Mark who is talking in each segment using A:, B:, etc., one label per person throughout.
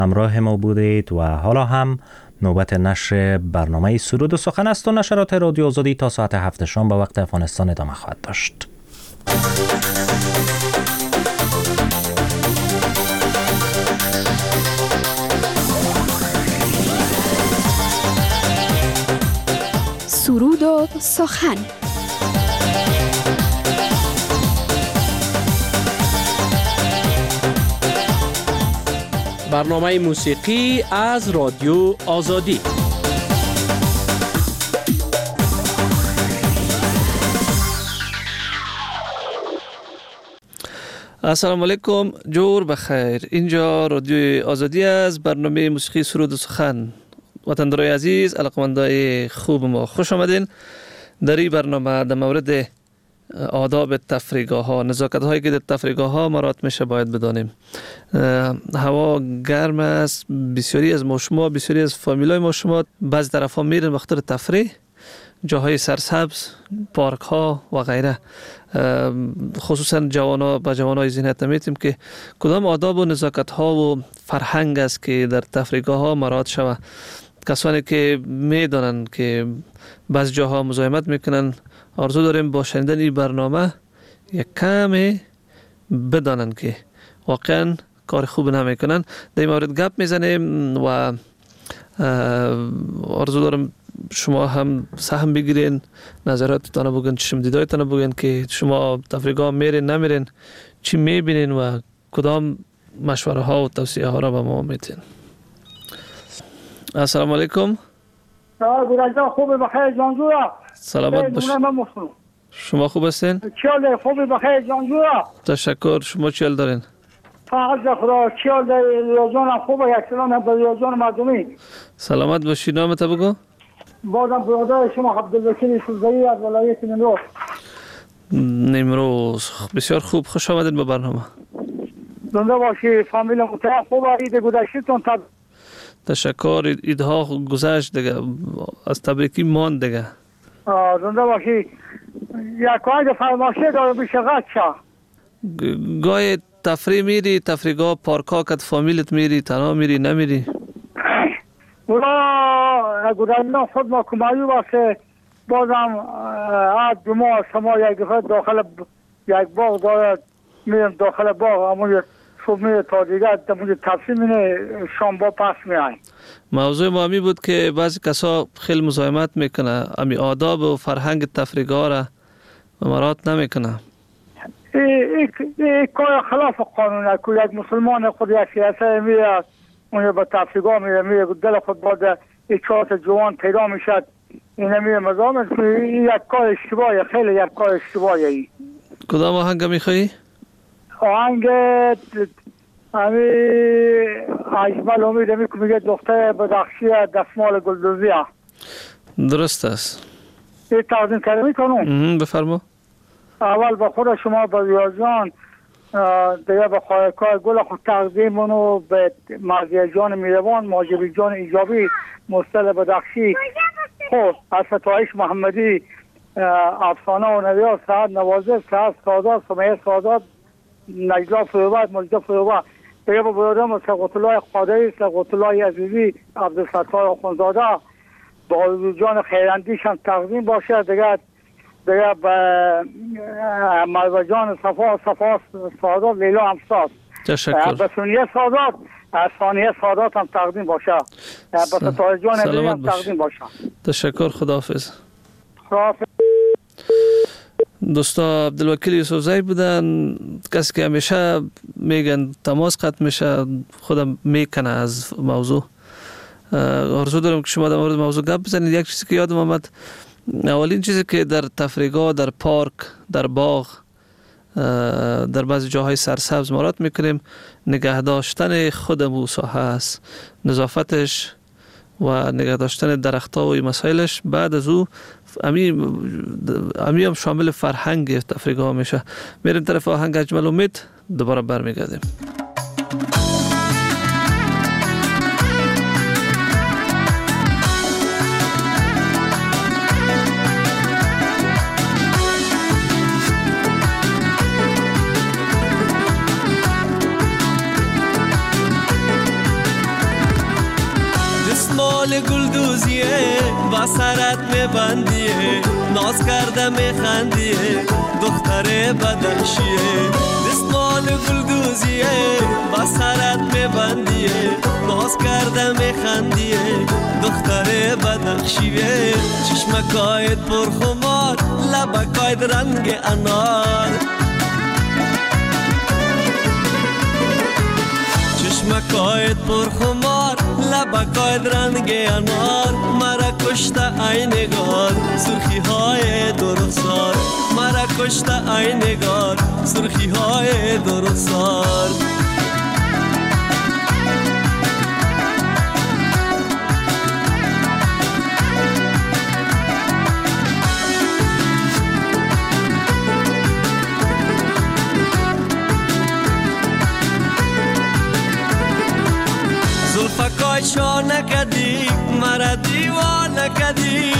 A: همراه ما بودید و حالا هم نوبت نشر برنامه سرود و سخن است و نشرات رادیو آزادی تا ساعت 7 شام به وقت افغانستان ادامه خواهد داشت.
B: سرود و سخن.
C: برنامه موسیقی از رادیو آزادی. السلام علیکم، جور بخیر. اینجا رادیو آزادی از برنامه موسیقی سرود و سخن. وطندارای عزیز، علاقمندای خوب ما، خوش آمدین. در این برنامه در مورد آداب تفریحگاه ها، نزاکت هایی که در تفریحگاه ها مرات میشه باید بدانیم. هوا گرم است، بسیاری از ما شما، بسیاری از فامیلای ما شما بعضی طرف ها میرن بخاطر تفریح، جاهای سرسبز، پارک ها و غیره. خصوصا جوانا با جوانای ذهنیت نمیتیم که کدام آداب و نزاکت ها و فرهنگ است که در تفریحگاه ها مراعات شود. کسانی که میدانن که بعض جاها مزاحمت میکنن، آرزو داریم با شنیدن این برنامه یک کمی بدانن که واقعا کار خوب نمیکنن. در این مورد گپ میزنیم و آرزو دارم شما هم سهم بگیرین، نظراتتان بگین، چشم دیدایتان بگین که شما تفریحگاه میرین نمیرین، چی میبینین و کدام مشوره ها و توصیه ها را به ما میتین. السلام علیکم.
D: گرازا خوبه بخیر جانجورا.
C: سلامت باشید. شما خوب هستین؟
D: چیال خوبه بخیر جانجورا.
C: تشکر. شما چیال دارین؟
D: فقط خدا چیال ریاضان خوبه. یک سلام به ریاضان مردمی.
C: سلامت باشی. نامت بگو.
D: بازم برادر شما عبدالوکیل سوزایی از ولایت نیمروز.
C: نیمروز. بسیار خوب، خوش آمدید به برنامه.
D: زنده باشی. فامیل محترم خوبه. عید گذشتتون
C: تشکر. ایدها گذشت دیگه، از تبریکی ماند دیگه.
D: زنده باشی. یک کاری فرماشه دارم بشغت شا.
C: گاهی تفریح میری، تفریحگاه پارکا کت فامیلت میری، تنها میری نمیری؟
D: اولا گذشتن خود ما کمایی واسه بازم عاد جمعه شما یک دفعه داخل یک باغ دارد، میرم داخل باغ همون صبح میره تا دیگر در تفصیل مینه شام با پس میای.
C: موضوع ما همی بود که بعضی کسا خیلی مزاحمت میکنه، امی آداب و فرهنگ تفریحگاه را مراعات نمیکنه.
D: این کار خلاف قانونه که یک مسلمان خود یک سیاسه میره اون به تفریحگاه میره دل خود باید اچات جوان پیدا میشد، این میره مزاحمت که یک کار اشتباهی، خیلی یک کار اشتباهی.
C: کدام آهنگ میخوایی؟
D: آهنگ همی اجمل امید همی که میگه دختر بدخشی دستمال گلدوزی.
C: درست است.
D: این تقدیم کرده میکنم.
C: بفرما.
D: اول به خود شما به ریاضان دیگه به خواهکار گل خود تقدیم منو به مرزی جان میروان، ماجبی جان ایجابی، مستل بدخشی، خب از فتایش محمدی، افسانه و نویاز، سعد نوازه، سعد سادات، سمیه سادات، نجلا فروبت، مجدا فروبت، دیگه به برادرم سقوط الله قادری، سقوط الله عزیزی، عبدالستار آخونزاده، با جان خیراندیش هم تقدیم باشه. دیگه به مروه جان صفا سادات، لیلا همساز،
C: تشکر.
D: به سونیه سادات، ثانیه سادات هم تقدیم باشه، به ستاره جان عزیزی هم تقدیم باشه.
C: تشکر. خداحافظ.
D: خداحافظ.
C: دوستا عبدالوکیل یوسفزئی بودن، کسی که همیشه میگن تماس قطع میشه، خودم میکنه از موضوع. آرزو دارم که شما در مورد موضوع گپ بزنید. یک چیزی که یادم آمد، اولین چیزی که در تفریحگاه، در پارک، در باغ، در بعضی جاهای سرسبز مراد میکنیم، نگه داشتن خودمون ساحه است، نظافتش و نگه داشتن درخت‌ها و مسائلش. بعد از او امی هم شامل فرهنگ تفریحگاه میشه. میریم طرف آهنگ اجمل امید، دوباره برمیگردیم.
E: دستمال گلدوزیه با سرت میبندیه ناز کرده میخندیه دختر بدخشیه دستمال گلدوزیه با سرت میبندیه ناز کرده میخندیه دختر بدخشیه چشمکایت پرخمار لبکایت رنگ انار چشمکایت پرخمار لبکایت رنگ انار مرا کشته ای نگار سرخی های درخسار مرا کشته ای نگار سرخی های درخسار زلفکای شانه کدی مرا دیوانه کدی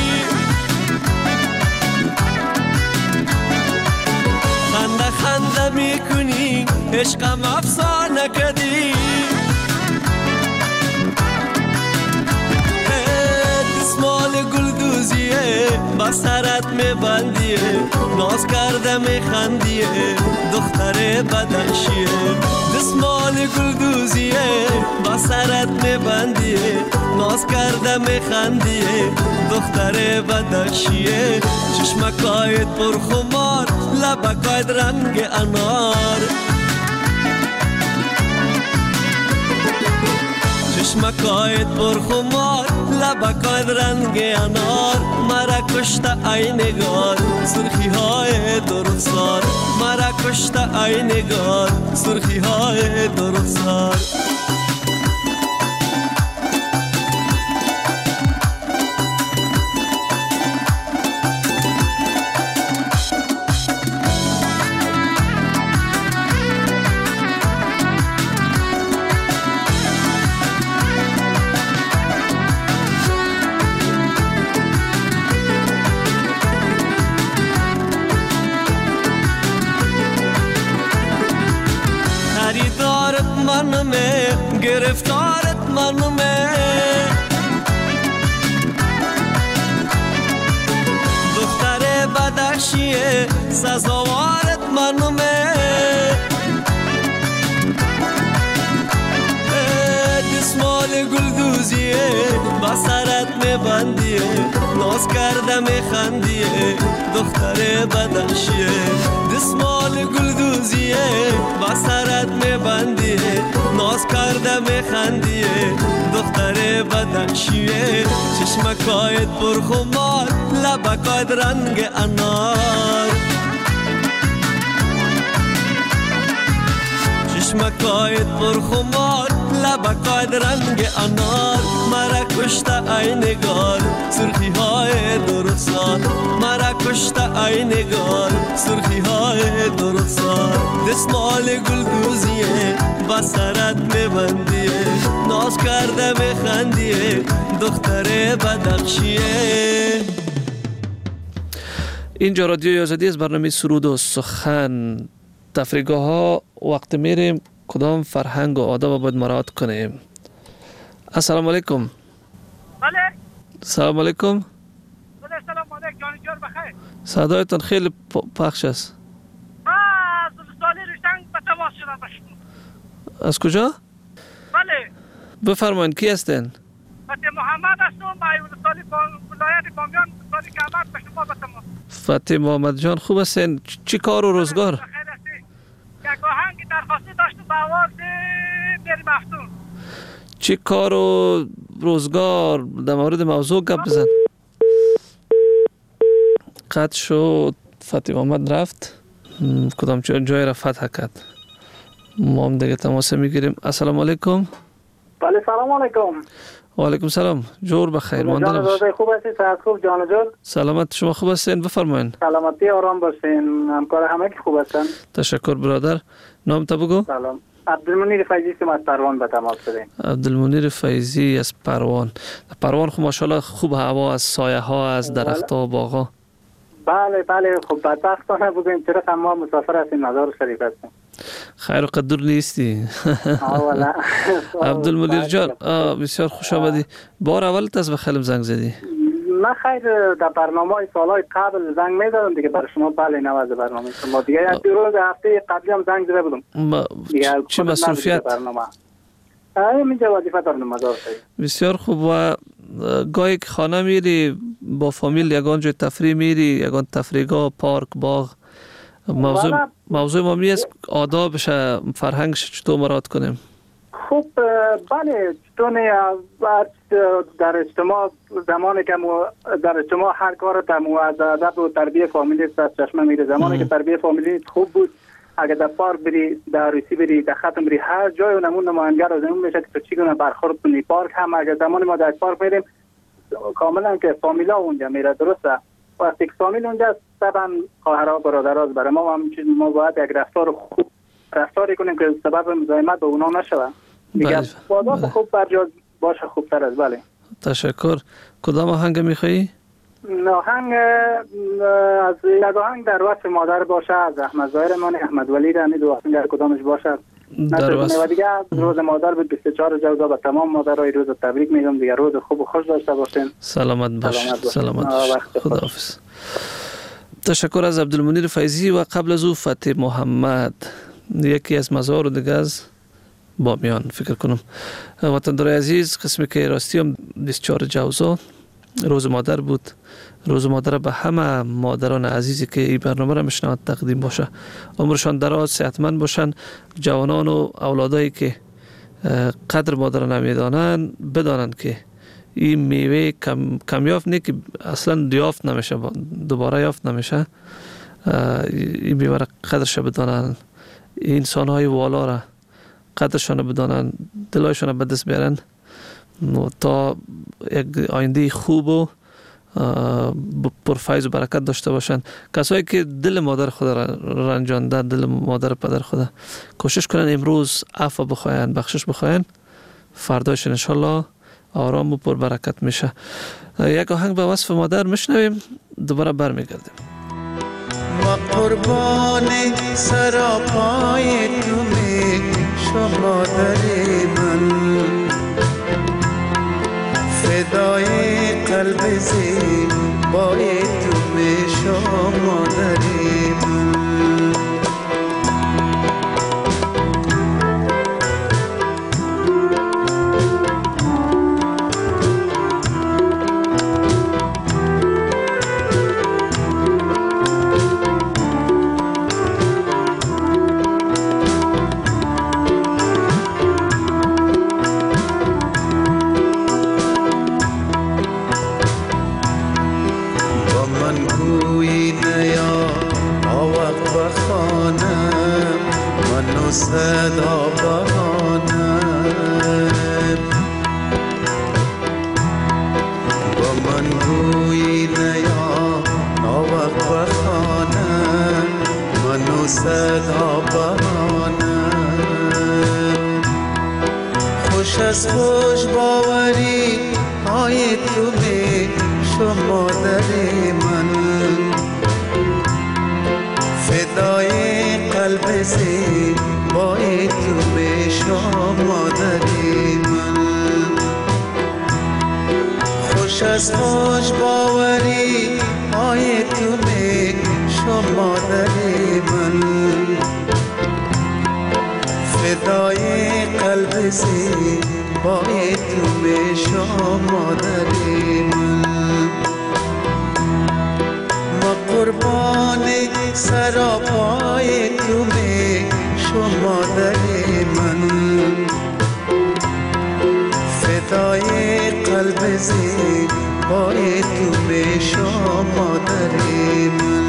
E: خنده خنده میکنی عشقم افسانه کدی دستمال گلدوزیه با سرت میبندیه ناز کرده میخندیه دختر بدخشیه دستمال گلدوزیه با سرت میبندیه ناز کرده میخندیه دختر بدخشیه چشمکایت پرخمار لبکایت رنگ انار چشمکایت پرخمار لبکایت رنگ انار مرا کشته ای نگار سرخی های درخسار مرا کشته ای نگار سرخی های درخسار گرفتارت منمه دختر بدخشیه سزاوارت منمه دستمال گلدوزیه با سرت میبندیه ناز کرده میخندیه دختر بدخشیه دستمال گلدوزیه با سرت میبندیه ناز کرده میخندیه دختر بدخشیه چشمکایت پرخمار لبکایت رنگ انار چشمکایت پرخمار لبکایت رنگ انار مرا کشته ای نگار سرخی های درخسار مرا کشته ای نگار سرخی های درخسار دستمال گلدوزیه با سرت میبندیه ناز کرده میخندیه دختر بدخشیه.
C: اینجا رادیوی آزادی از برنامه سرود و سخن. تفریحگاه ها وقت میریم کدام فرهنگ و آداب باید مراعات کنیم. السلام علیکم.
D: بله.
C: سلام علیکم.
D: سلام علیکم. جان جور بخیر.
C: صدایتان خیلی پخش است.
D: از سالی رشتن به تماس شدم باشم.
C: از کجا؟
D: بله.
C: بفرمایید کی هستین؟
D: فتح محمد هستم. سالی ولایت بامیان سالی کعبت به شما به تماس.
C: فتح محمد جان خوب هستین؟ چی کار و روزگار؟
D: یک آهنگی درخواستی داشتم به آواز میری مفتون.
C: چی کار و روزگار در مورد موضوع گپ بزن. قطع شد. فتح محمد رفت کدام جای را فتح کرد. ما هم دیگه تماس میگیریم. السلام علیکم.
D: بله سلام علیکم.
C: و علیکم سلام. جور بخیر.
D: جان روزای خوب هستی؟ صحت خوب جان جان؟
C: سلامت شما خوب هستین؟ بفرمایید.
D: سلامتی آرام باشین. همکار همه کی خوب هستن؟
C: تشکر برادر. نام تا بگو.
D: سلام. عبدالمنیر فیضی هستم از پروان به تماس شدیم.
C: عبدالمنیر فیضی از پروان. پروان خب ماشاءالله خوب هوا از سایه ها از درخت ها باغ ها.
D: بله بله خب بدبختانه بگویم چرا ما مسافر هستیم مزار شریف هستیم.
C: خیر و قدر نیستی.
F: والا
C: عبدالمنیر جان بسیار خوش آمدی. بار اولت از به خیلم زنگ زدی؟
F: من خیر در برنامه های سالهای قبل زنگ میدادم دیگه برای شما. بله نواز برنامه شما دیگه یک دو روز هفته قبلی هم زنگ زده بودم.
C: چه مصروفیت؟
F: اینجا وظیفه دارم مزار شدی.
C: بسیار خوب. و گاهی که خانه میری با فامیل یگان جای تفریح میری، یگان تفریحگاه، پارک، باغ؟ موضوع ما می است آدابش، فرهنگش چطور مراعات کنیم؟
F: خوب بله چطور در اجتماع زمانی که در اجتماع هر کار از ادب و تربیت فامیلی است چشمه میره. زمانی که تربیت فامیلی خوب بود، اگر در پارک بری، در عروسی بری، در ختم بری، هر جای نمون نماینگر از اون میشه که تو چگونه برخورد کنی. پارک هم اگر زمانی ما در پارک میریم کاملا که فامیلا اونجا میره، درسته؟ وقتی که فامیل اونجا است طبعا خواهرها برادرها برای ما هم ما باید یک رفتاری کنیم که سبب مزاحمت به اونا نشوه. دیگه بازار خوب برجا باشه خوبتر از. بله
C: تشکر. کدام آهنگ میخوایی؟
F: آهنگ از یک آهنگ در وصف مادر باشه از احمد ظاهر من، احمد ولی رمی دو آهنگ در کدامش باشه
C: در وصف.
F: و دیگه روز مادر بود 24 جوزا به تمام مادرای روز تبریک میگم. دیگه روز خوب و خوش داشته باشین.
C: سلامت باش. خداحافظ. تشکر از عبدالمنیر فیضی. و قبل از او فتح محمد، یکی از مزار و دیگه از بامیان فکر کنم. وطندارای عزیز، قسمی که راستی هم 24 جوزا روز مادر بود. روز مادر به همه مادران عزیزی که این برنامه را میشنوند تقدیم باشه. عمرشان دراز، صحتمند باشن. جوانان و اولادایی که قدر مادر نمیدانند بدانند که این میوه کمیافت نه که اصلا یافت نمیشه، دوباره یافت نمیشه. این میوه را قدرش بدانند، انسان های والا را قدرشان بدانند، دلایشان به دست بیارن تا یک آینده خوب و پرفیض و برکت داشته باشند. کسایی که دل مادر خود را رنجانده، دل مادر پدر خود، کوشش کنن امروز عفو بخواین، بخشش بخواین، فرداش انشالله آرام و پر برکت میشه. یک آهنگ به وصف مادر میشنویم، دوباره برمیگردیم.
G: ما قربان سراپای تو میشم مادر من، فدای قلب زیبای تو میشم مادر من. صدا بهانم با من گویی نیا ناوق بخانم منو صدا بهانم. خوش از خوش باوری های تو می شما در من، فدای قلب زیبای تو میشم مادر من. خوش از خوش باوری های تو میشم مادر من، فدای قلب زیبای تو میشم مادر من. ما قربان سراپای تو میشم مادر من، فدای قلب زیبای تو میشم مادر من.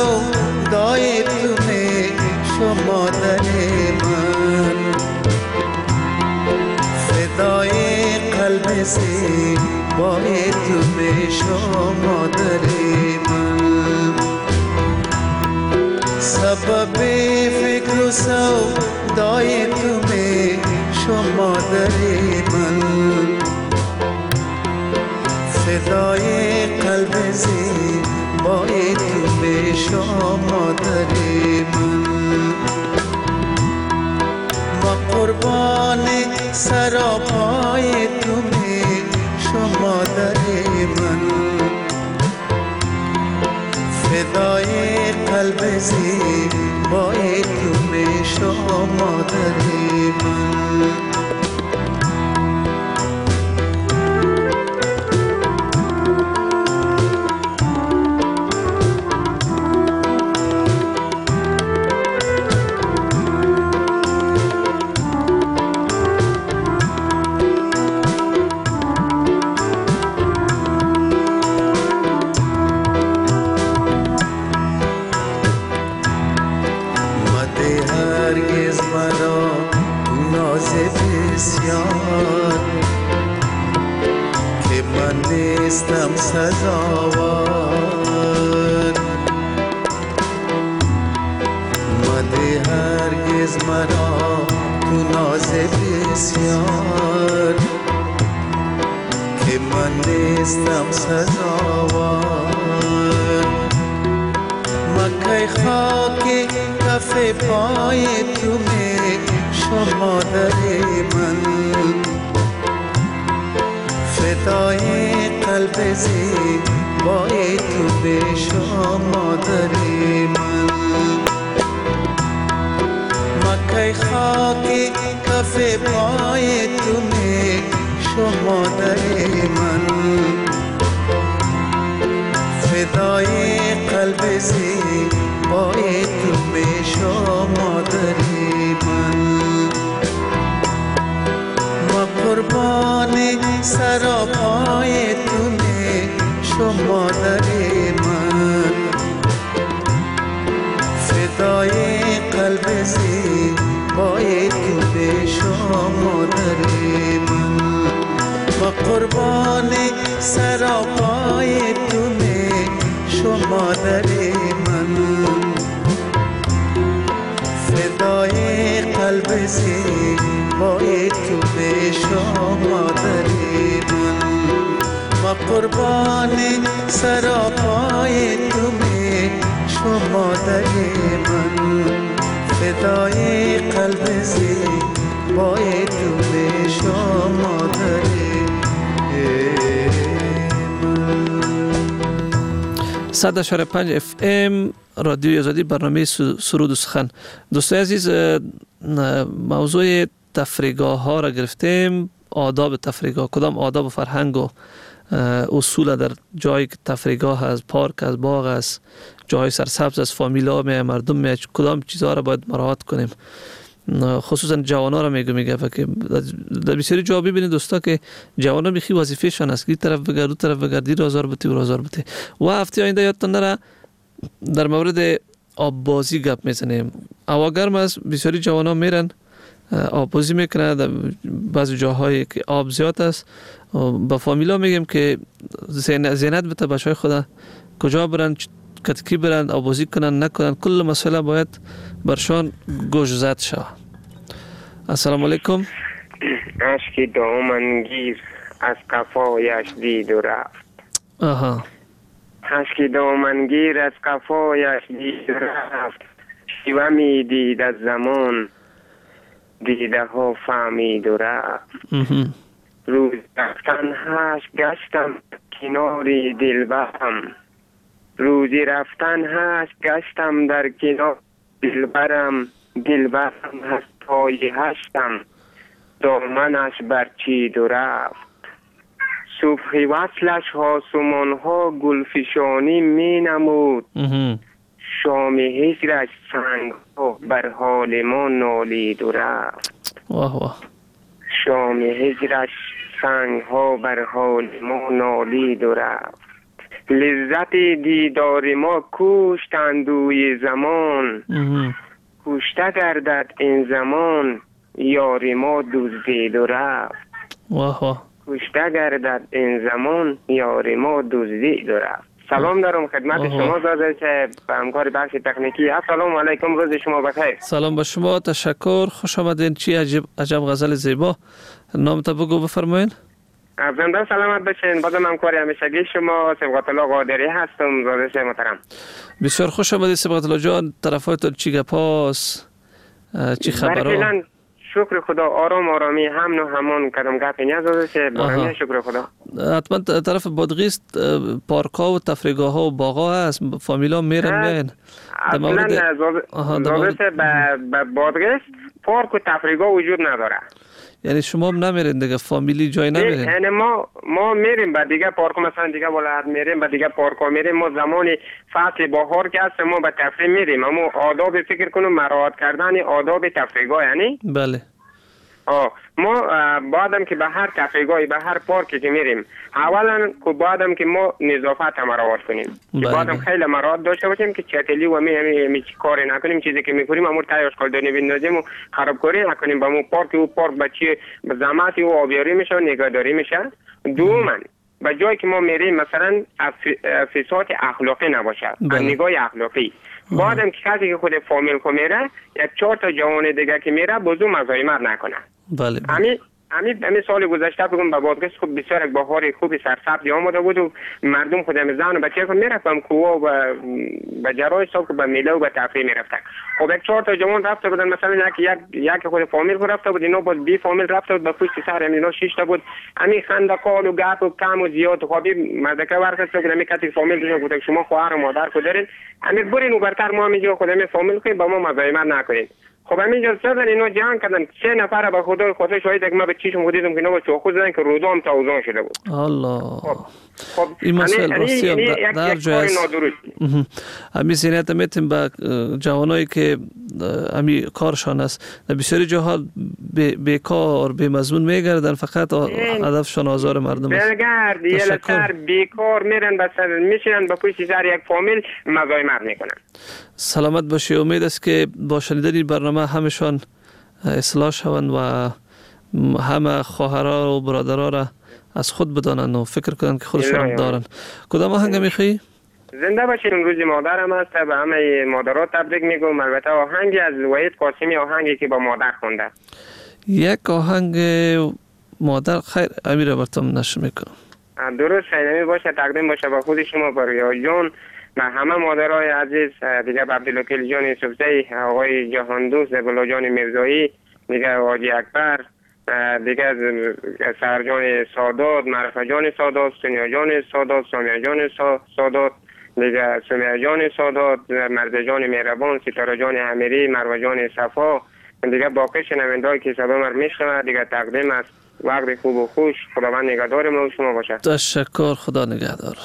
G: سودای تو میشم مادر من فدای قلب زیبای تو میشم مادر من سبب فکر و سودای تو میشم مادر من فدای قلب زیبای تو میشم مادر من ما قربان سراپای تو میشم مادر من فدای قلب زیبای تو میشم مادر من که من نیستم سزاوار مده هرگز مرا تو ناز بسیار که من نیستم سزاوار مکه خاک کف پای تو میشم مادر من فدای قلب زیبای تو بشم مادر من مکه خاک کف پای تو میشم مادر من فدای قلب زیبای تو میشم مادر من ما قربان سراپای تو میشم مادر من فدای قلب زیبای تو میشم مادر من ما قربان سراپای تو میشم مادر من فدای قلب زیبای تو میشم مادر من ما قربان سراپای تو میشم مادر من فدای قلب زیبای تو میشم مادر من
C: 100.5 FM رادیوی آزادی برنامه سرود و سخن. دوستای عزیز، موضوع تفریحگاه ها را گرفتیم. آداب تفریحگاه، کدام آداب و فرهنگ و اصول در جایی که تفریحگاه از پارک، از باغ، از جای سرسبز، از فامیلا می مردم می کدام چیزها را باید مراعات کنیم. خصوصا جوانا را میگه که در بسیاری جا ببینید دوستا که جوانا میخی وظیفه شان است، این طرف بگرد اون طرف بگرد، این رازار بته و رازار بته. و هفته آینده یادتان نره در مورد آب بازی گپ میزنیم. هوا گرم است، بسیاری جوانا میرن آب بازی میکنن در بعضی جاهایی که آب زیاد است. با فامیلا میگیم که زینت بده بچهای خدا کجا برن، کتکی برن، آب بازی کنن نکنن، کل مسئله باید برشان گوش زد شود. السلام علیکم.
H: اشکی دامنگیر از کفایش دید و رفت.
C: آها.
H: اشکی دامنگیر از کفایش دید و رفت. شیوه می دید از زمان دیده ها فهمید و رفت. روز رفتن هست گشتم کناری دلبرم. روزی رفتن هست گشتم در کنار دلبرم. دلبرم هست پای هشتم دامنش برچید و رفت. صبح وصلش آسمان ها گلفشانی می نمود. شام هجرش سنگ ها بر حال ما نالید و رفت.
C: واه واه.
H: شام هجرش سنگ ها بر حال ما نالید و رفت. لذت دیدار ما کشت اندوی زمان کشته گردد این زمان یاری ما دزدید و رفت کشته گردد این زمان یاری ما دزدید و رفت. سلام دارم خدمت شما زاده که به همکار بخش تکنیکی. السلام علیکم، روز شما بخیر.
C: سلام به شما، تشکر، خوش آمدین. چی عجب غزل زیبا. نامتا بگو بفرمایین.
H: زنده سلامت باشین. بازم همکار همیشگی شما صبغت الله قادری هستم. زاده محترم،
C: بسیار خوش آمدید صبغت الله جان. طرفایتون چی گپاس، چی خبرها؟
H: شکر خدا، آرامی همن و همان کدام گپی نیازه بارمی. شکر خدا.
C: حتما طرف بادغیس پارک‌ها و تفریحگاه‌ها و باغ‌ها هست، فامیلا میرن
H: اصلا زاده به بادغیس پارک و تفریحگاه وجود نداره.
C: یعنی شما هم نمیرین دیگه، فامیلی جای نمیرین؟
H: یعنی ما میریم به دیگه پارک، مثلا دیگه ولایت میریم به دیگه پارک‌ها میریم. ما زمانی فصل بهار که هست ما به تفریح میریم، اما آداب فکر کنم مراعات کردن آداب تفریحگاه. یعنی
C: بله
H: ما بعدم که به هر تفریحگاهی به هر پارکی که میریم اولا که بعدم که ما نظافت هم مراعات کنیم، که بعدم خیلی مراعات داشته باشیم که چتلی و می کاری نکنیم، چیزی که میکنیم امور تای اشکالدانی بندازیم و خرابکاری نکنیم به مو پارک و پارک بچه زحمت و آبیاری میشه و نگهداری میشه. دوما به جایی که ما میریم مثلا فساد اخلاقی نباشه، نگاه اخلاقی. بعدم که کسی که خود فامیل کو میره یک 4 تا جوان دیگه که میره بزو مزاحمت نکنه.
C: بله.
H: همین سال گذشته بگم به بادغیس خوب بسیار یک بهار خوبی سرسبزی آمده بود و مردم خودم زن و بچه که میرفتم کوه و به جرای صبح به میله و به تفریح میرفتن. خب یک 4 تا جوان رفته بودن، مثلا یک خود فامیل خود رفته بود، اینا باز بی فامیل رفته بود به پشت سر اینا 6 تا بود. همین خندقال و گپ و کم و زیاد خوابی مزدکه ورکسته بود. همین کتی فامیل دیگه بود شما خواهر و مادر کو دارین، همین برین و برتر ما همینجا خودم فامیل که با ما مزاحمت نکنید. خب همینجا سازن اینا جهان کردن 3 نفر به خدا شاید که ما به چیشم خودیدم که اینا با چوخو زدن که روزام تاوزان شده بود.
C: الله.
H: خب
C: این مسئله راستی در جای همین سینیت میتیم به جوانایی که همین کارشان است در بسیاری جاها بیکار به مضمون میگردن، فقط هدفشان آزار مردم است.
H: بلگرد یه لتر بیکار میرن میشینن با پشت سر یک فامیل مزاحمت میکنن.
C: سلامت باشی. امید است که با شنیدن برنامه همشان اصلاح شوند و همه خواهرها و برادرها را از خود بدانند و فکر کنند که خودشان دارند. کدام آهنگ میخوایی؟
H: زنده باشین. روز مادرم هست، به همه مادرها تبریک میگم. البته آهنگی از وحید قاسمی، آهنگی که با مادر خونده. یک
C: آهنگ مادر خیر امیر براتون نشر میکنم.
H: درست شنیدنی باشه، تقدیم باشه به خود شما، برای جان و همه مادرای عزیز دیگه، به عبدالوکیل جان یوسفزی، آقای جهان دوست، زبلا جان میرزایی، دیگه حاجی اکبر، دیگه سرجان سادات، معرفه جان سادات، سونیا جان سادات، سامیا جان سادات، دیگه سومیا جان سادات، مرد جان مهربان، ستاره جان امیری، مروه جان صفا، دیگه باقی شنونده‌ای که صدا مر میشنوه دیگه تقدیم است. وقت خوب و خوش. خداوند نگهدار ما و شما باشه.
C: تشکر. خدا نگهدار.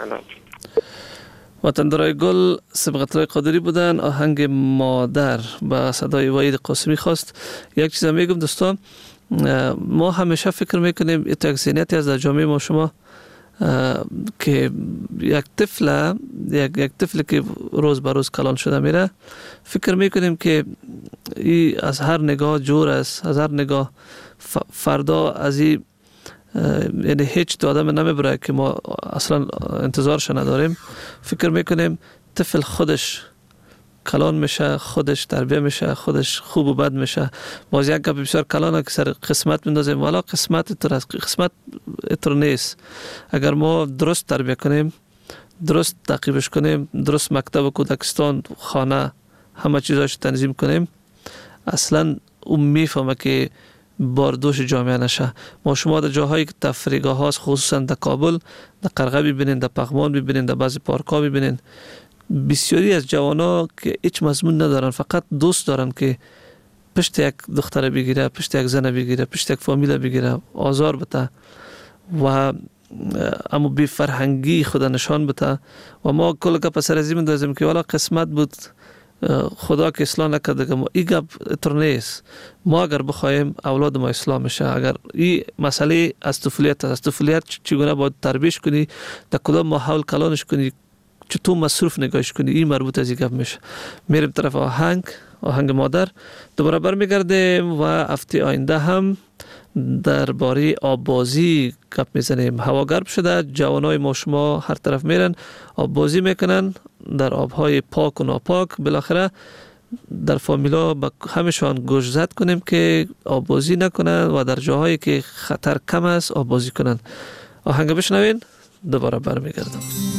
C: وطندرای گل صبغت الله قادری بودن. آهنگ مادر با صدای وحید قاسمی خواست. یک چیز میگم دوستان، ما همیشه فکر میکنیم یک ذهنیتی از در جامعه ما شما که یک طفل که روز به روز کلان شده میره، فکر میکنیم که ای از هر نگاه جور است، از هر نگاه فردا از این یعنی هیچ آدم نمیبره که ما اصلا انتظارش نداریم. فکر میکنیم طفل خودش کلان میشه، خودش تربیه میشه، خودش خوب و بد میشه. باز یک گپ بسیار کلانه که سر قسمت میندازیم، والا قسمت اتر نیست. اگر ما درست تربیه کنیم، درست تعقیبش کنیم، درست مکتب کودکستان، خانه، همه چیزاش تنظیم کنیم، اصلا اون میفهمه که باردوش جامعه نشه. ما شما در جاهایی که تفریحگاه هاست، خصوصا در کابل، در قرغه ببینین، در پغمان ببینین، در بعضی پارک ها ببینین، بسیاری از جوانا که هیچ مضمون ندارن، فقط دوست دارن که پشت یک دختر بگیره، پشت یک زن بگیره، پشت یک فامیل بگیره، آزار بده و اما بی فرهنگی خود نشان بده. و ما کل که پسر ازی میندازیم که والا قسمت بود خدا که اصلاح نکرده ما این گپ تر نیست. ما اگر بخوایم اولاد ما اصلاح میشه، اگر این مسئله از طفولیت چگونه باید تربیتش کنی، در کدام ماحول کلانش کنی، چطور مصروف نگاهش کنی، این مربوط از این گپ میشه. میریم طرف آهنگ مادر، دوباره برمیگردیم و هفته آینده هم درباره آببازی گپ میزنیم. هوا گرم شده، جوانای ما شما هر طرف میرن آببازی میکنن در آبهای پاک و ناپاک. بالاخره در فامیلا با همشان گوش زد کنیم که آببازی نکنن و در جاهایی که خطر کم است آببازی کنن. آهنگ بشنوین، دوباره برمیگردم.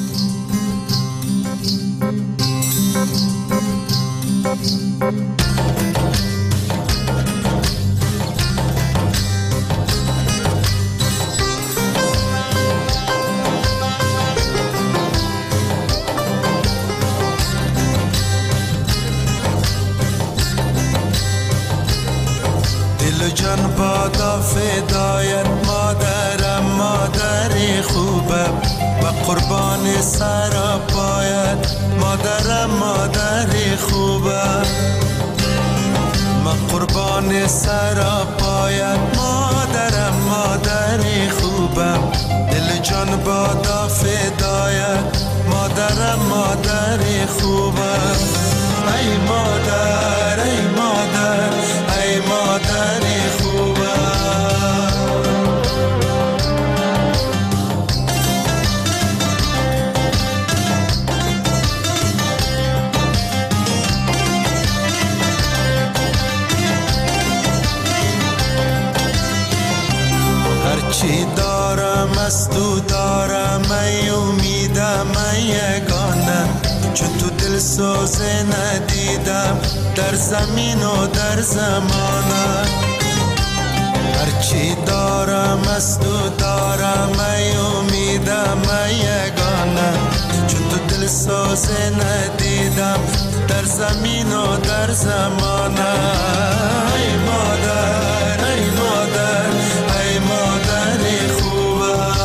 G: جان بادا فدایت مادرم، مادر خوبم و قربان سر پایت مادرم، مادر خوبم. من قربان سر پایت مادرم، مادر خوبم. دل جان بادا فدایت مادرم، مادر خوبم. ای مادر، ای مادر، ای مادر خوبم. هرچی دارم از تو دارم، ای امیدم، ای یگانه. چون تو دل سوزه ندیدم در زمین و در زمانه. هرچی دارم از تو دارم، ای امیدم، ای یگانه. چون تو دل سوزه ندیدم در زمین و در زمانه. ای مادر، ای مادر، ای مادر خوبم.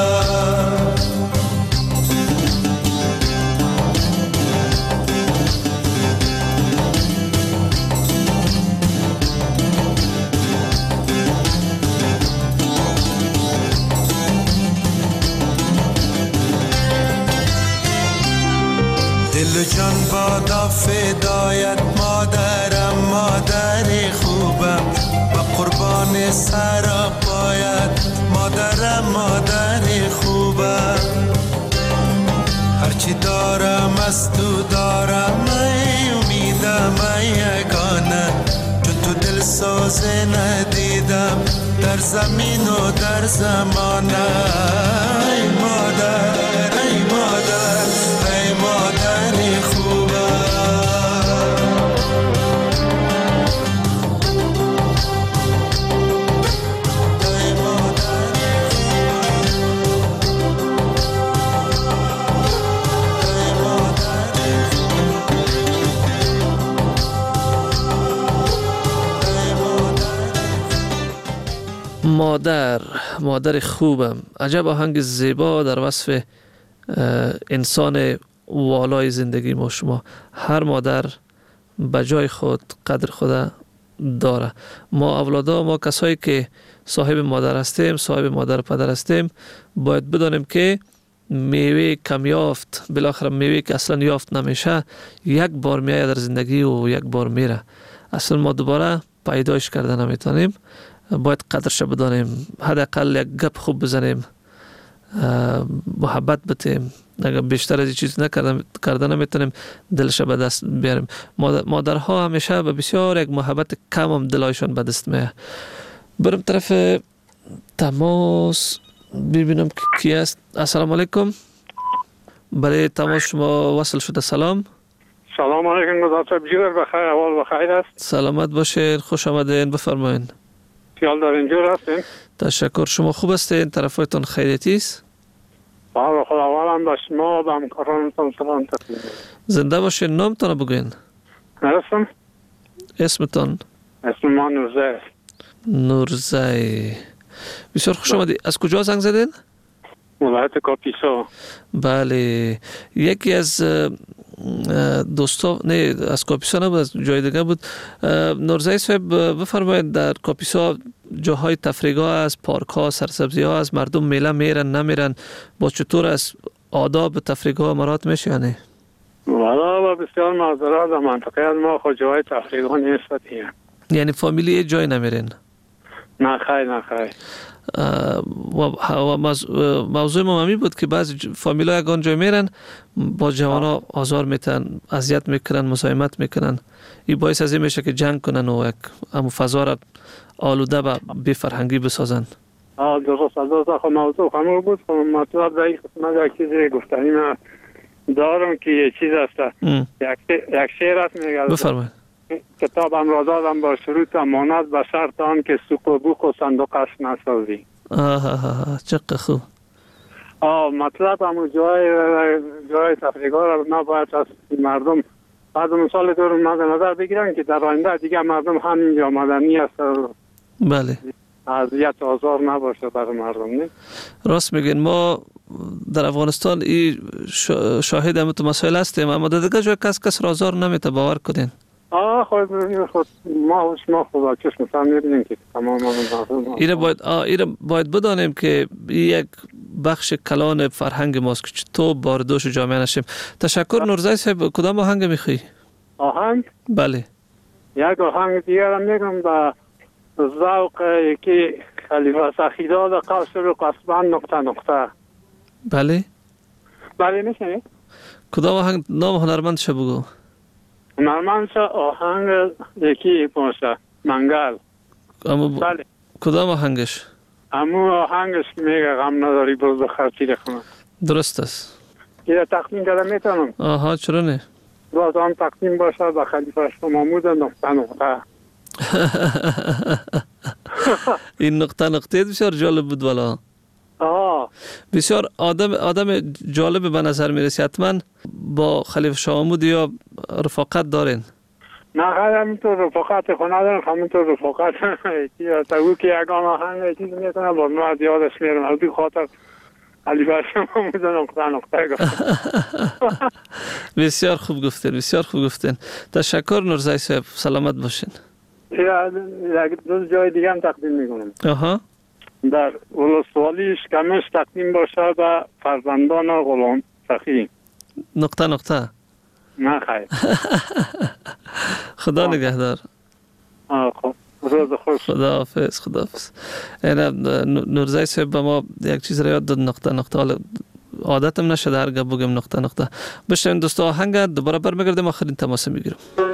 G: دل جان بادا فدایت مادرم، مادر خوبم و قربان سر پایت مادرم، مادر خوبم. هرچی دارم از تو دارم، ای امیدم، ای یگانه. چون تو دل سوزه ندیدم در زمین و در زمانه. ای مادر، ای مادر، ای مادر خوبم. ای مادر
C: مادر خوبم. عجب آهنگ زیبا در وصف انسان والای زندگی ما شما. هر مادر به جای خود قدر خود داره. ما اولادا، ما کسایی که صاحب مادر هستیم، صاحب مادر پدر هستیم، باید بدانیم که میوه کم یافت، بالاخره میوه که اصلا یافت نمیشه، یک بار میایه در زندگی و یک بار میره. اصلا ما دوباره پیدایش کرده نمیتونیم. باید قدرش بدانیم، حداقل یک گپ خوب بزنیم، محبت بتیم. اگر بیشتر از این چیز کرده نمیتونیم، دلش به دست بیاریم. مادرها همیشه به بسیار یک محبت کم هم دلایشان به دست میه. برم طرف تماس ببینم کی است. السلام علیکم. برای تماس شما وصل شده. سلام.
F: سلام علیکم گذار بجور بخیر، اول بخیر است.
C: سلامت باشین، خوش آمدین، بفرمایین.
F: خیال دارین جور هستین؟
C: تشکر. شما خوب هستین؟ طرفایتون خیریتی است؟
F: بله خداوند به شما و همکارانتون سلام تقدیم.
C: زنده باشین. نامتون بگوین. اسمتون؟
F: اسم ما نورزه.
C: نورزه. بسیار خوش آمدید. از کجا زنگ زدین؟
F: ولایت کاپیسا.
C: بله. یکی از دوستا نه از کاپیسا نبود، از جای دیگه بود. نورزایی صاحب بفرمایید در کاپیسا جاهای تفریحگاه از پارک ها، سرسبزی ها از مردم میله میرن نمیرن، با چطور از آداب تفریحگاه مرات میشه یا نه؟
F: والا بسیار معذرت، در منطقه از ما خود جای تفریحگاه نیست دیگه.
C: یعنی فامیلی جای نمیرین؟
F: نه خیر.
C: و موضوع ما همی بود که بعضی فامیلا یگان جای میرن با جوانا آزار میتن، اذیت میکنن، مساهمت میکنن. این باعث از این میشه که جنگ کنن و همون فضا را آلوده به بی فرهنگی بسازن.
F: درست از موضوع همون بود. مطلب در این قسمت یک چیزی گفتنی من دارم که یه چیز است. یک شعر است میگه.
C: بفرمایید.
F: کتابم را دادم با شروط امانت به شرط آن که سوق و بوق و صندوقش نسازی.
C: چقدر خوب.
F: مطلب همون جای تفریحگاه را نباید از مردم بعد مثال دور مد نظر بگیرن که در آینده دیگه مردم همینجا مدنی است.
C: بله.
F: اذیت آزار نباشه برای مردم. نه
C: راست میگین. ما در افغانستان این شاهد هم تو مسائل هستیم، اما در دیگه جای کس را آزار نمیته، باور کنین.
F: خود ما خود چشم سر میبینیم که تمام
C: ایره باید بدانیم که یک بخش کلان فرهنگ ماست که تو باردوش جامعه نشیم. تشکر نورزایی صاحب. کدام آهنگ میخوایی؟
F: آهنگ؟
C: بله.
F: یک آهنگ دیگر هم میگم با ذوق یکی خلیفه سخیداد قصر و قصبان نقطه. بله میشنی؟
C: کدام آهنگ؟ نام هنرمندش بگو.
F: هنرمندش آهنگ یکی باشه منگل.
C: بله. کدام آهنگش؟
F: امو آهنگش میگه غم نداری بروز خرچی رخونه.
C: درست است.
F: یه تقدیم کردم میتونم؟
C: چرا نه؟
F: باز آن تقدیم باشه به خلیفه محمود نقطه.
C: این نقطه بسیار جالب بود والا. بسیار آدم جالب به نظر میرسی. حتما با خلیفه شاه محمود یا رفاقت دارین؟
F: نه خیلی همینطور رفاقت خود ندارم. همینطور رفاقت او که یکان آهنگ چیزی میتونه با ما از یادش میرم از بی خاطر خلیفه شاه محمود نقطه گفت.
C: بسیار خوب گفتین. تشکر نورزایی صاحب. سلامت باشین.
F: دو جای دیگه هم تقدیم میکنم. در ولسوالی اشکمش تقدیم باشه به فرزندان غلام سخی.
C: نقطه.
F: نه خیر.
C: خدا نگهدار.
F: خب روز خوش.
C: خداحافظ. نورزایی صاحب به ما یک چیز را یاد داد. نقطه. حالا عادتم نشده هر گپ بگم نقطه. بشین دوستا آهنگ دوباره برمیگردیم، آخرین تماس میگیرم.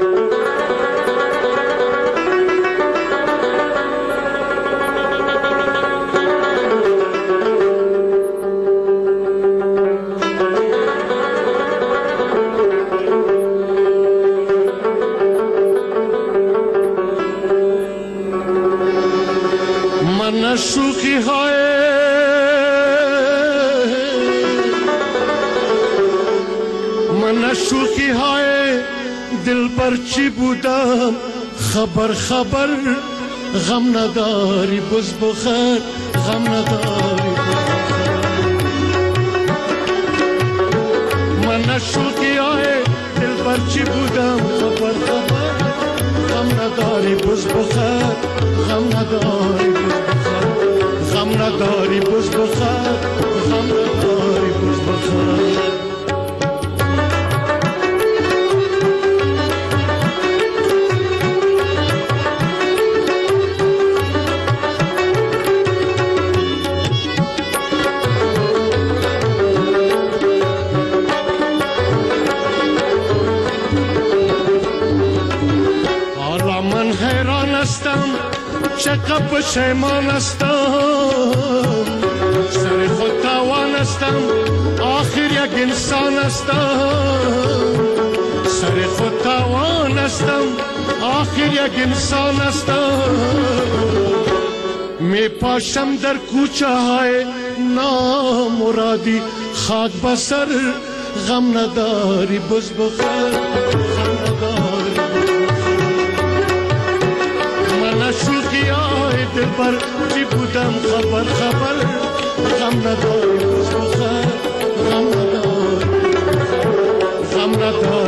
G: شوخی های من شوخی های دل پر چی بودم خبر غم نداری بز بخیر غم نداری من شوخی های دل پر چی بودم خبر غم نداری بز بخیر غم نداری غم نداری بز بخیر غم نداری بز بخیر حالا من حیران هستم چقدر پشیمان هستم سر خود تاوان هستم آخر یک انسان هستم سر خود تاوان هستم آخر یک انسان هستم می پاشم در کوچه های نامرادی خاک بسر غم نداری بز بخیر غم نداری من شوخی های دل بر چی بودم خبر غم نداری بز بخیر غم نداری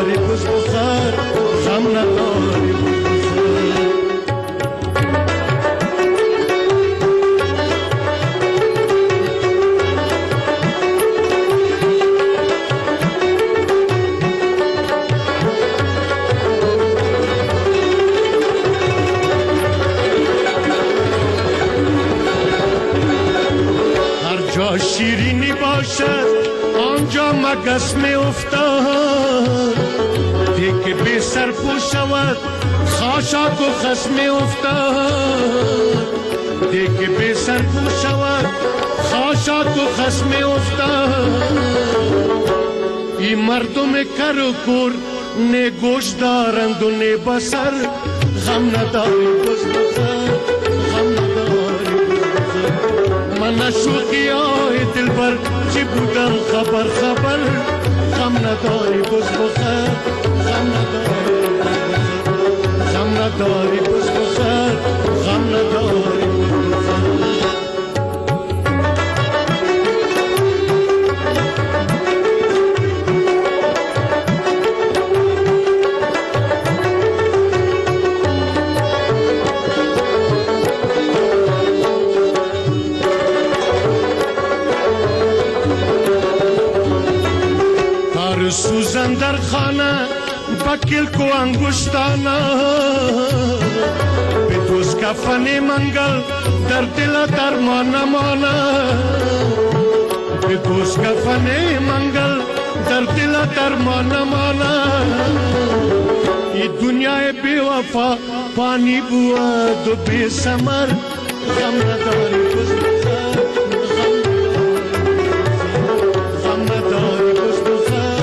G: مگس می افتاد دیگه بی سر پو شود خاشاک و خس می افتاد دیگه بی سر پو شود خاشاک و خس می افتاد این مردم کر و کور نه گوش دارند و نه بسر غم نداری بز بخر غم نداری من نشوقی های دل بر چی بودم خبر خبر غم نداری بز بخر غم نداری غم نداری بز بخر غم نداری سوزن در خانه بکل کو انگشتانه به دوست کفن منگل در دل درمان مانه به دوست کفن منگل در دل درمان مانه ای دنیای بی وفا پانی بود و بی ثمر غم نداری بز بخر غم نداری بز بخر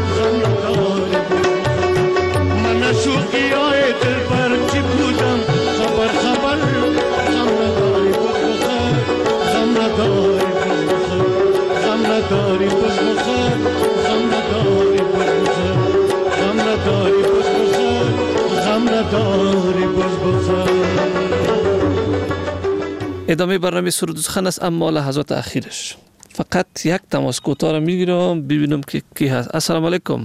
G: شوقی های دل پر چی بودم خبر خبر غم نداری بز بخر غم نداری بز بخر غم نداری بز بخر غم نداری بز بخر غم نداری بز بخر غم نداری بز بخر.
C: ادامه برنامه سرود و سخن است اما لحظات اخیرش. فقط یک تماس کوتاه را میگیرم ببینم که کی هست. السلام علیکم.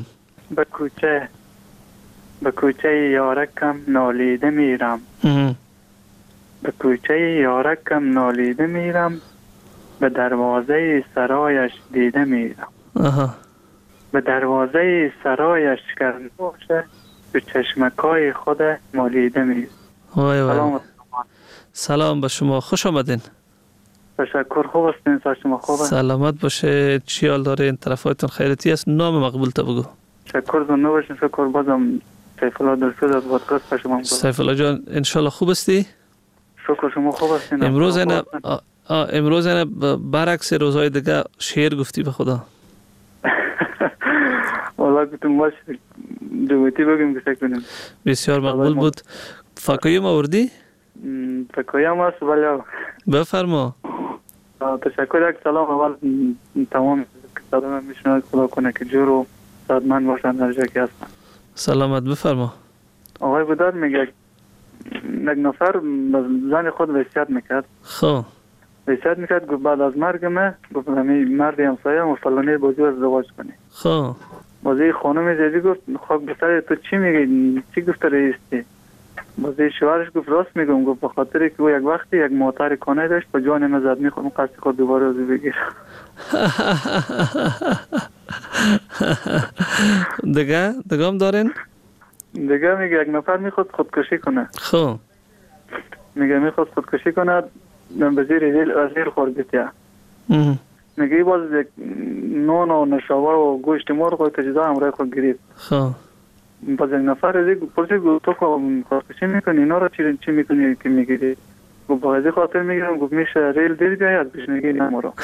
F: به کوچه یارکم نالیده میرم به کوچه یارکم نالیده میرم به دروازه سرایش دیده میرم به دروازه سرایش کرده باشه به چشمکای خود مالیده میرم.
C: سلام سلام به شما، خوش آمدین.
F: تشکر، خوب هستین؟ شما خوبه؟
C: سلامت باشه. چی حال داره؟ این طرفایتون خیرتی است؟ نام مقبول تا بگو.
F: تشکر زنده باشین. شکر بازم سیف الله دلسوز از پادکست به شما.
C: سیف الله جان انشالله خوب هستی؟
F: شکر، شما خوب هستین؟
C: امروز اینا برعکس روزهای دیگه شعر گفتی به خدا.
F: والله گفتم باشه دوتی بگیم که سکنیم.
C: بسیار مقبول بود. فکایم آوردی؟
F: فکایم هست بله.
C: بفرما.
F: تشکر. یک سلام اول تمام کسادم میشنوید، خدا کنه که جور و سعادتمند باشن هر جا که هستن.
C: سلامت. بفرما.
F: آقای بوداد میگه یک نفر زن خود وصیت میکرد.
C: خب
F: وصیت میکرد گفت بعد از مرگم گفت همین مرد همسایه و فلانی بازی ازدواج کنی.
C: خب
F: بازی خانم زیدی گفت خاک بسر تو چی میگی؟ چی گفت رئیستی؟ بازی شوهرش گفت راست میگم. گفت به خاطر که او یک وقتی یک موتر کانه داشت با جان من زد میخوام قصد خود دوباره از بگیر.
C: دیگه هم دارین؟
F: دیگه میگه یک نفر میخواد خودکشی کنه.
C: خب
F: میگه میخواد خودکشی کنه به زیر خورگتیه. میگه باز یک نان و نشابه و گوشت مرغ و تجزیه همراه خود گرید.
C: خب
F: باز یک نفر از یک پرسید تو خودکشی میکنی اینا را چی میکنی که میگیری؟ گفت با ازی خاطر میگیرم. گفت میشه ریل دیر بیایی از پیشنگی نمو را.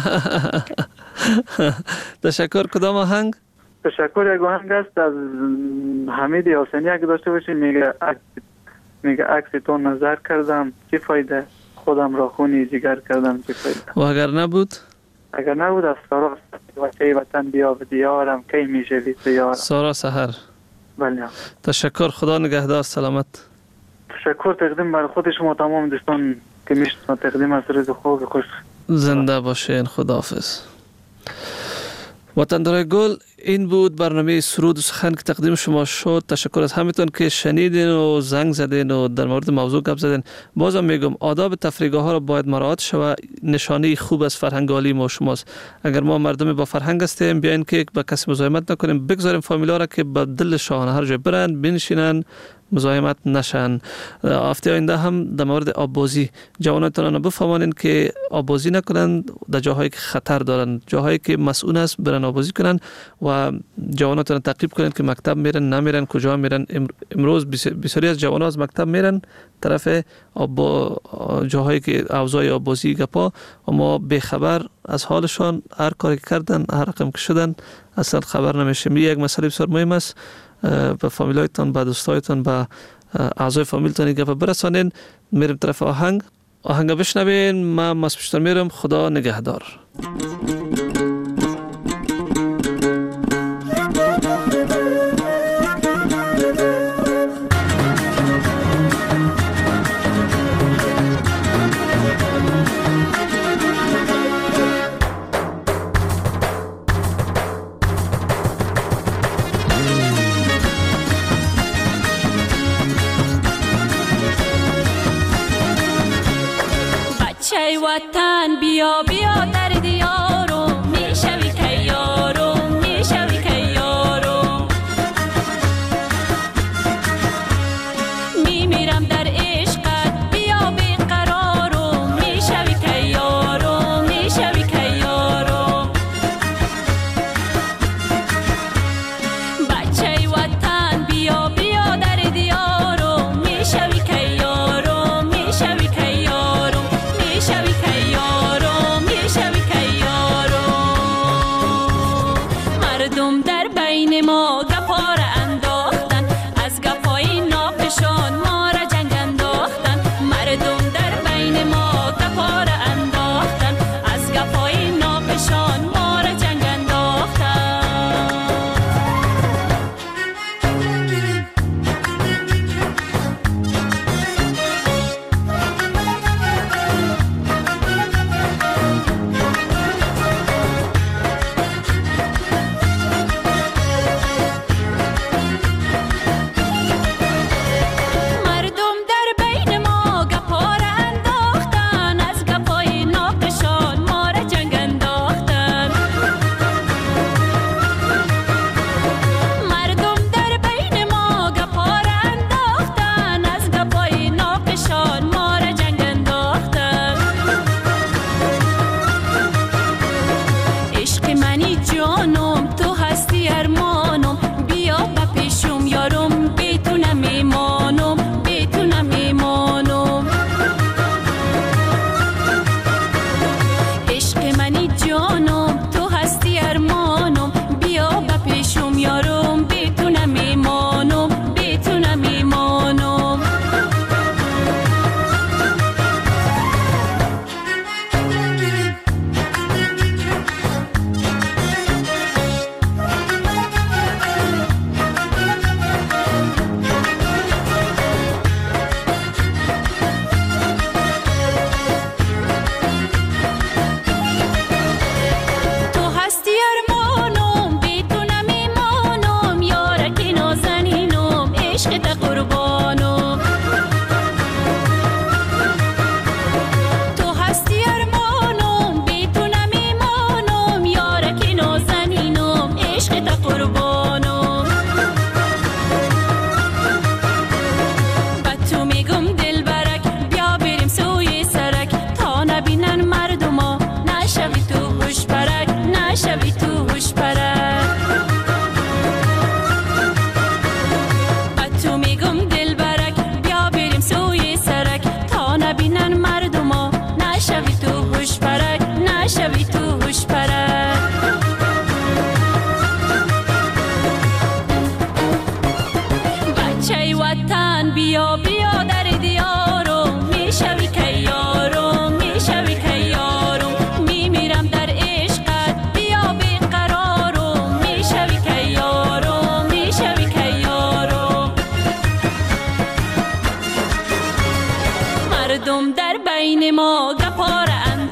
C: تشکر. کدام آهنگ؟
F: تشکر. یک آهنگ است از حمید حسینی اگه داشته باشی. میگه عکس تو نظر کردم چی فایده، خودم را خونی جگر کردم چی فایده.
C: و اگر نبود
F: از سارا وچه وطن بیا به دیارم کی میشه بی سیارم.
C: سارا سحر.
F: بله.
C: تشکر. خدا نگهدار. سلامت.
F: تشکر. تقدیم بر خود شما تمام دوستان که میشنن. تقدیم از روز خوب خوش.
C: زنده باشین. خداحافظ. وطندارای گل، این بود برنامه سرود و سخن که تقدیم شما شد. تشکر از همتون که شنیدین و زنگ زدین و در مورد موضوع گپ زدین. بازم میگم آداب تفریحگاه ها را باید مراعات شود. نشانه خوب از فرهنگ عالی ما شماست. اگر ما مردم با فرهنگ هستیم بیاین که با کسی مزاحمت نکنیم، بگذاریم فامیلا را که با دل شان هر جا برن بنشینن مزاحمت نشن. هفته آینده هم در مورد آببازی جوانانتان بفهمانید که آببازی نکنند در جاهایی که خطر دارند، جاهایی که مسئول است برن آببازی کنند و جوانانتان تعقیب کنند که مکتب میرن نمیرن، کجا میرن. امروز بسیاری از جوانان از مکتب میرن طرف جاهایی که اوضاع آببازی گپا، اما بخبر از حالشان، هر کاری کردن، هر رقم که شدن اصلا خبر نمیشه. یک مسئله بسیار مهم است، به فامیلایتان، به دوستایتان، به اعضای فامیلتان گپ برسانین. میریم طرف آهنگ بشنوین. من مسپشتر میرم. خدا نگهدار.
I: وطن بیا بیا در دیارو، میشوی که یارو، میشوی که یارو. میمیرم در عشقت بیا بیقرارو، میشوی که یارو، میشوی که یارو. بچه وطن بیا بیا در دیارو، میشوی که یارو، میشوی که یارو، میشوی که یارو، میشوی که یارو. مردم در بین ما گپار انداختن، از گپای ناپشان ما را جنگ انداختن. مردم در بین ما گپار انداختن، از گپای ناپشان ما را جنگ انداختن. مردم در بین ما گپار انداختن، از گپای ناقشان ما را جنگ انداختن. مردم در بین ما گپار انداختن، از گپای ناقشان ما را جنگ انداختن. عشق منی جانم، تو هستی ارمانم، بیا به پیشم یارم، بی تو نمیمانم، بی تو نمیمانم. عشق منی جانم، تو هستی ارمانم، بیا به پیشم یارم، بی تو نمیمانم، بی تو نمیمانم. تو هستی ارمانم، بی تو نمیمانم، یارکی نازنینم، عشقت قربانم. تو هستی ارمانم، بی تو نمیمانم، یارکی نازنینم، عشقت قربانم. به تو میگم دل برک، بیا بریم سوی سرک، تا نبینن مردما، نشوی تو هوش پرک، نشوی تو هوش پرک. به تو میگم دل برک، بیا بریم سوی سرک، تا نبینن مردما، نشوی تو هوش پرک، نشوی تو هوش پرک. بچه وطن بیا بیا در دیارو، میشوی که یارو، میشوی که یارو. میمیرم در عشقت بیا بیقرارو، میشوی که یارو، میشوی که یارو. مردم در بین ما گپار